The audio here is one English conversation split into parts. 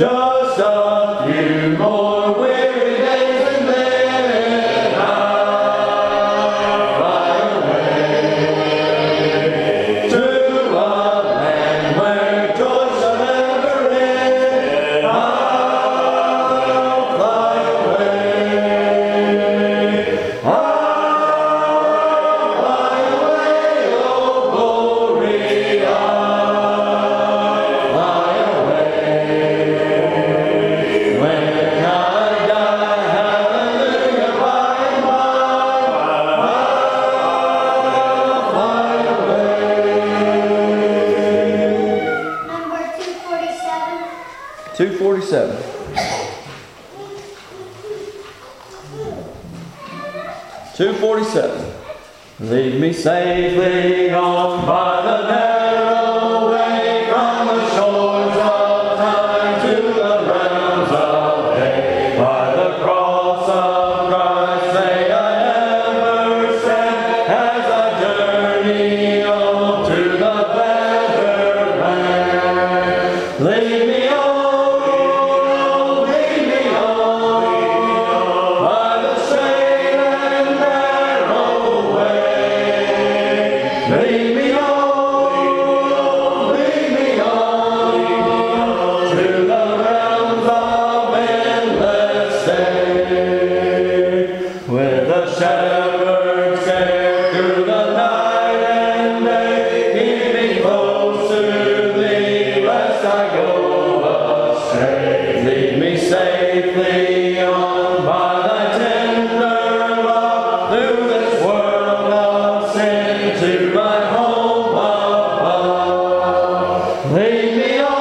Just a few more weary days and then I'll fly away to a land where joy shall never end. I'll fly away. I'll fly away, oh glory. I'll fly away. When I die, hallelujah, by and by, I'll fly away. Number 247. 247. 247. Lead me safely on by the narrow way from the shores of time to the realms of day. By the cross of Christ may I ever stand as I journey on to the better land. Lead me on, lead me on, by the straight and narrow way. Lead me on, to the realms of endless day. With the shepherds care through the night and day, keep me close to thee, lest I go astray. Lead me safely on by thy tender love, through this world of sin to my home above. Lead me on,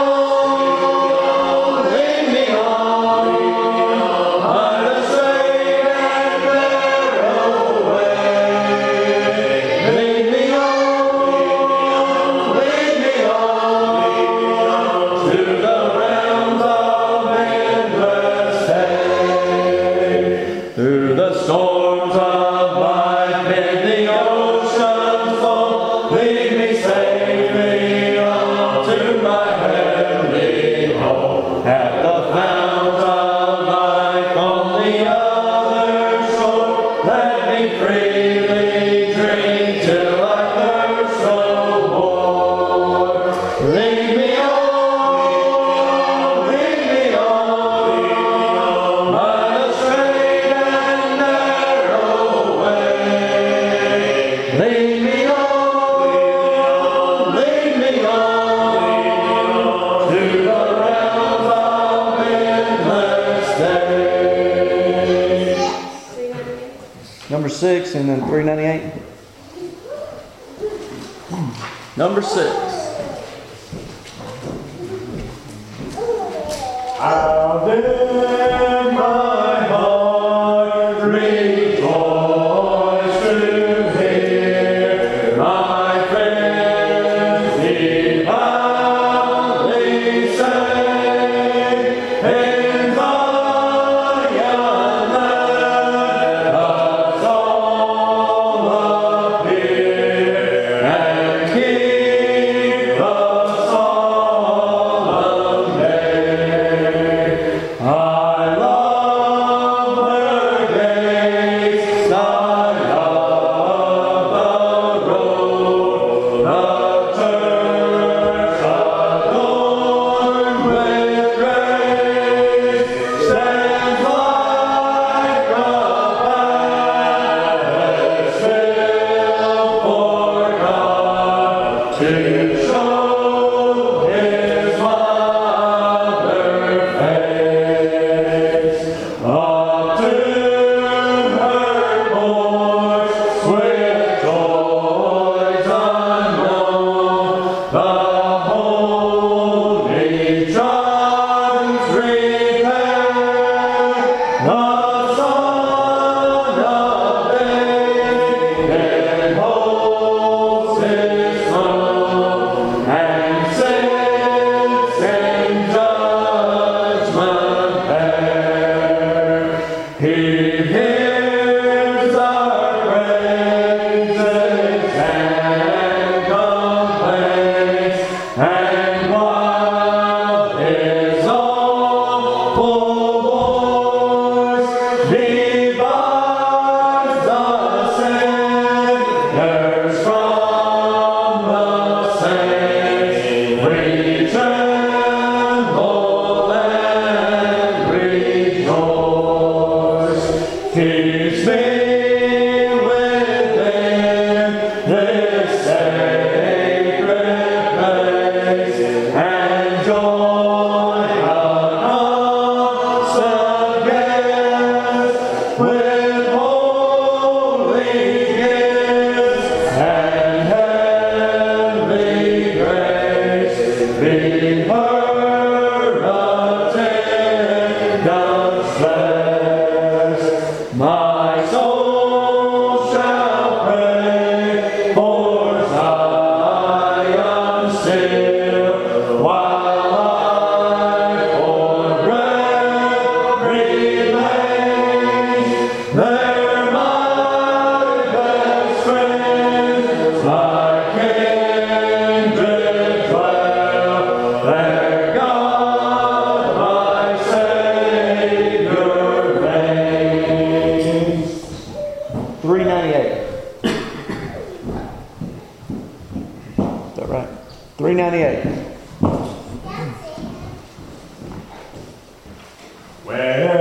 by the straight and narrow way. Lead me on, to the realms of endless day. Through the storms of life, bid the oceans fall. Lead me safely on to my heavenly home. At the fount of life on the other shore, let me freely drink till I thirst no more. Lead me on, by the straight and narrow way. Lead me on, to the realms of endless day. Number 6 and then 398. Number 6. How did my heart rejoice to hear my friends devoutly say, in Zion let us all appear and keep the solemn day.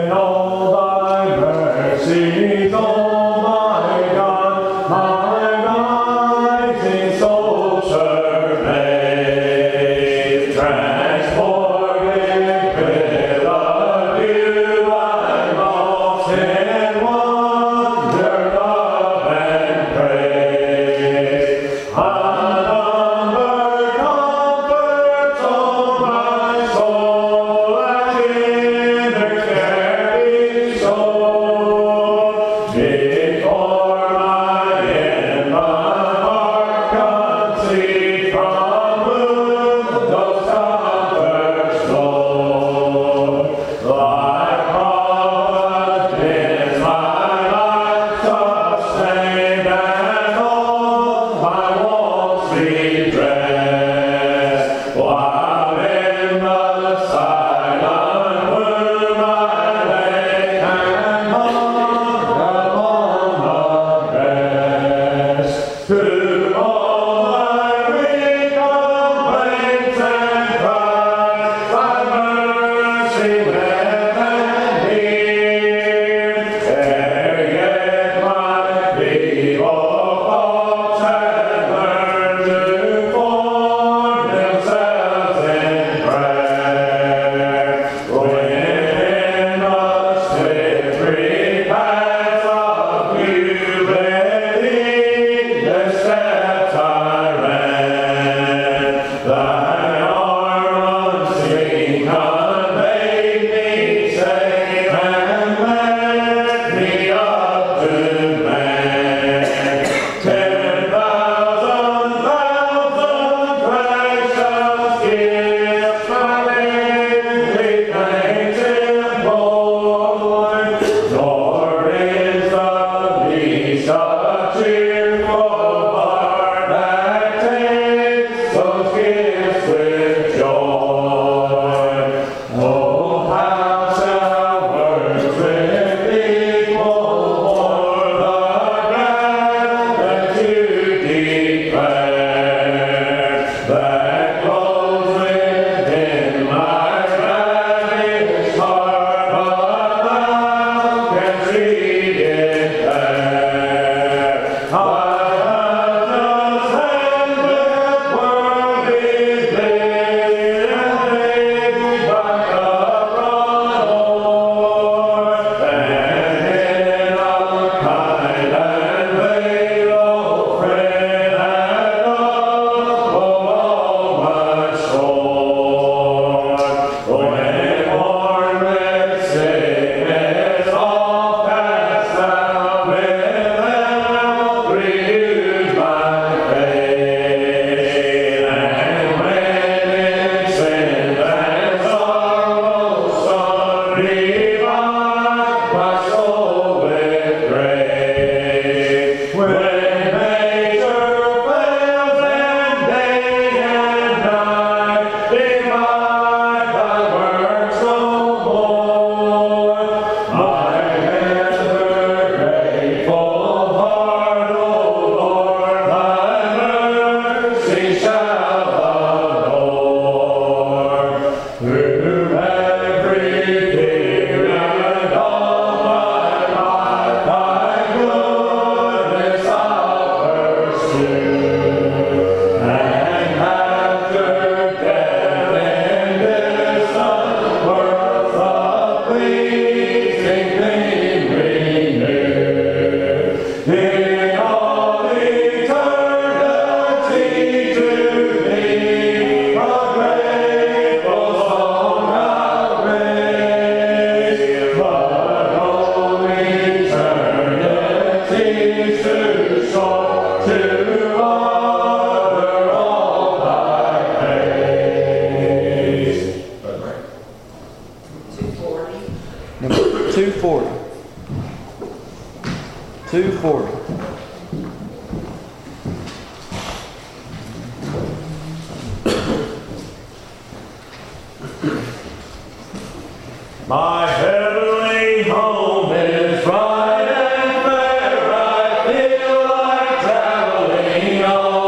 My heavenly home is bright and fair. I feel like traveling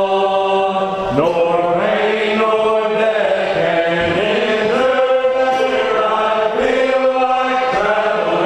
on. Nor rain nor death can enter there. I feel like traveling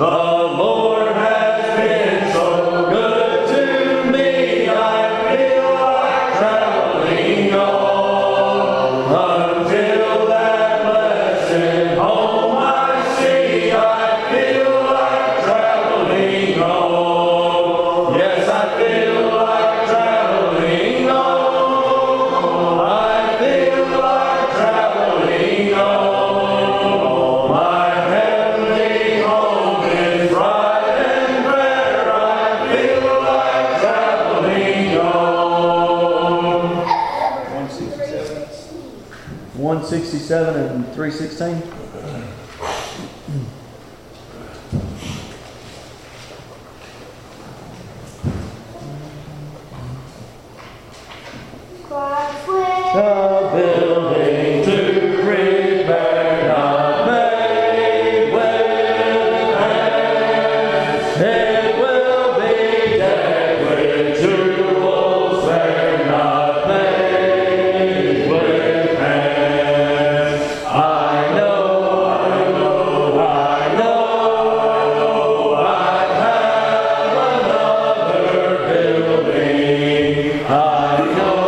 Lord has been so good to me. I feel like traveling on until that blessed home I see. I feel like traveling on. Yes, I feel like traveling on. I feel like traveling on. My heavenly home is bright and fair. I feel like traveling on. 167 and 316. God's way. The building to prepare, not made with hands. It will be decked with jewels fair, not made with hands. I know, I know, I know, I have another building. I know.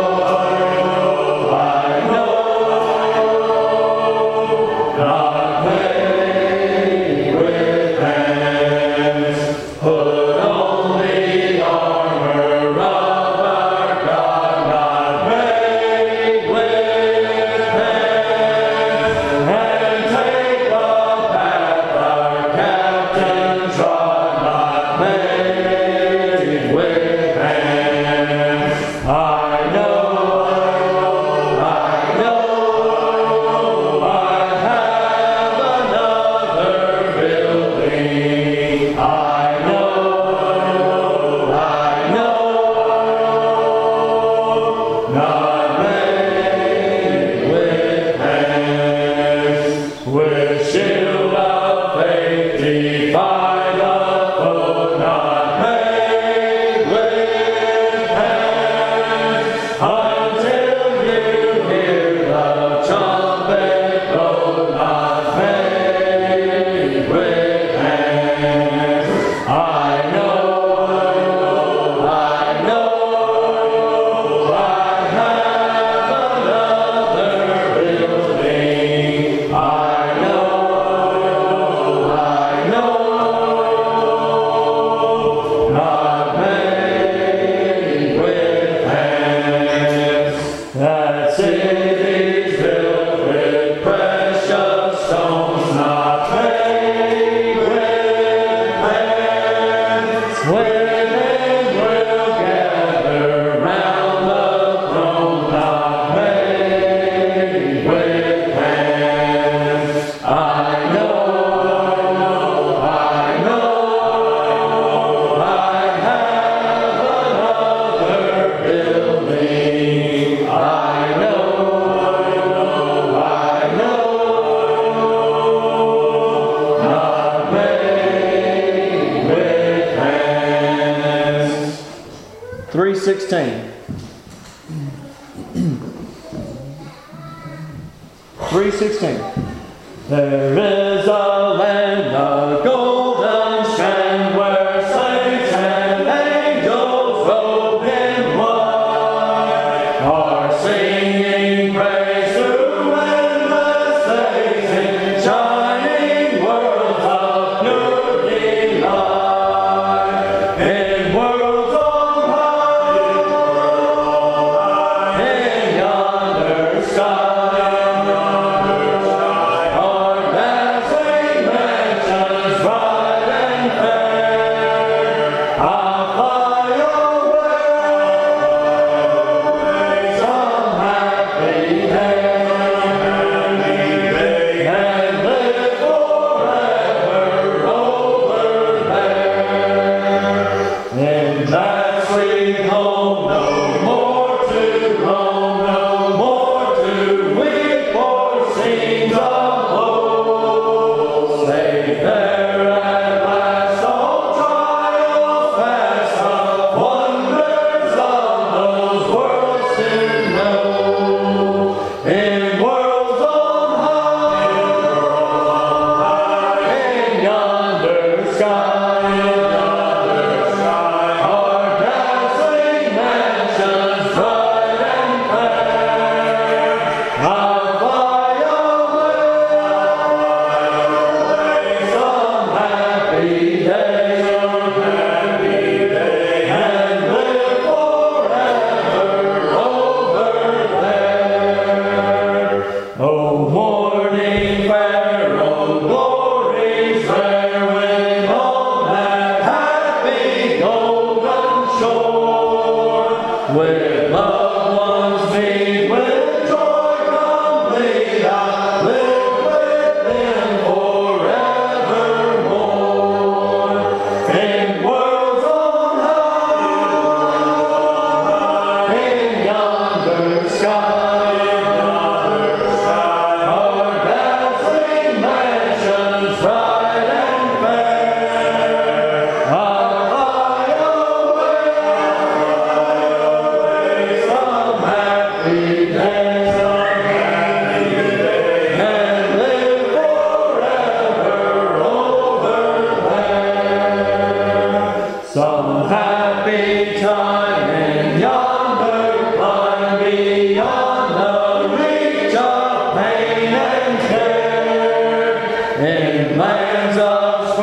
Not made with hands. Put on the armor of our God. Not made with hands. And take the path our captain trod. Not made with hands. I know. Not made with hands. With shield of faith defy the foe. Not made with hands. Until you hear the trumpet blow. Not made with hands. I know. That city's built with precious stones, not made with hands. Women will gather round the throne, not made with hands. I know, I know, I have another building. I know, not made with hands. 316. 316. There is a land of golden strand where saints and angels robed in white are singing praise to endless days in shining worlds of new delight. In worlds on high, in yonder sky. Our dancing mansions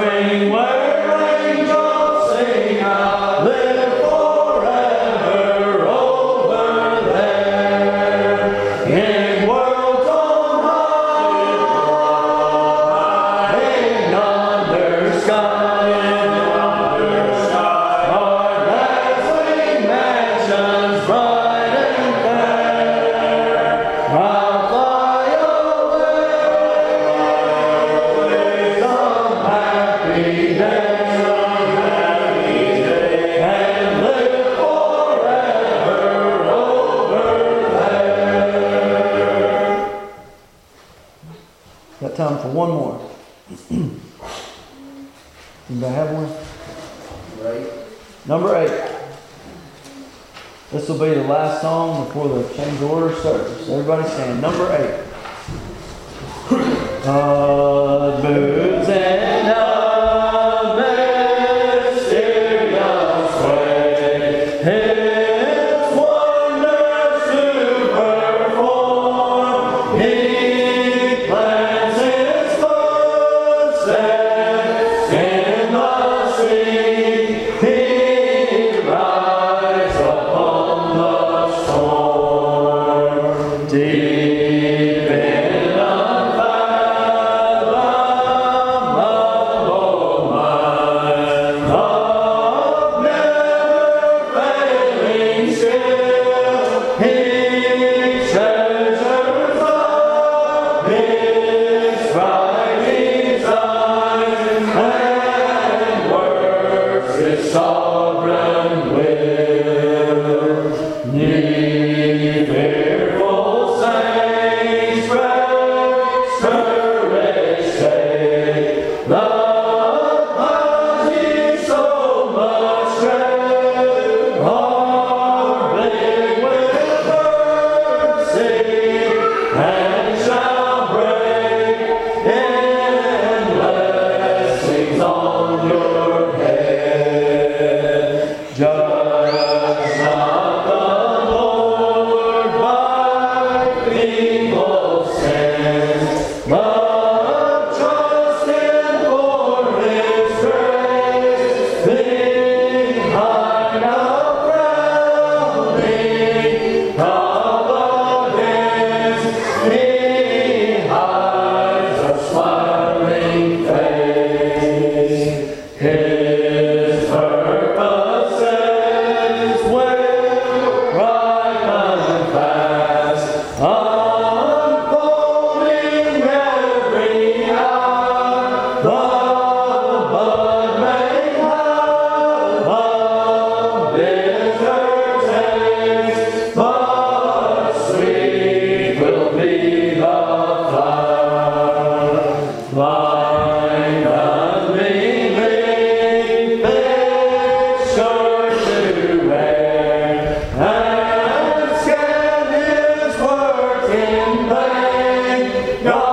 swing where angels sing, I live forever over there. In worlds on high, in under sky, are dazzling mansions bright and fair. I'll fly away some happy day, and live forever over there. Got time for one more. Anybody have one? Right. Number 8. This will be the last song before the change order service. Everybody stand. Number 8. Boots and a mysterious way, His wonders to perform. He plants His footsteps in the sea. He rides upon the storm. Deep in unfathomable mind of never-failing skill, He treasures up His bright design and works His sovereign will. Ye fearful saints, raise courage, take the mighty so much strength, are big with mercy, and shall break in blessings on your head. Judge not the Lord by evil sins, but trust Him for His grace. Behind a frowning providence, He hides a smiling face. His purposes will ripen fast, unfolding every hour. The bud may have a bitter taste, but sweet will be the flower. Blind unbelief is sure to err, and scan His work in vain. God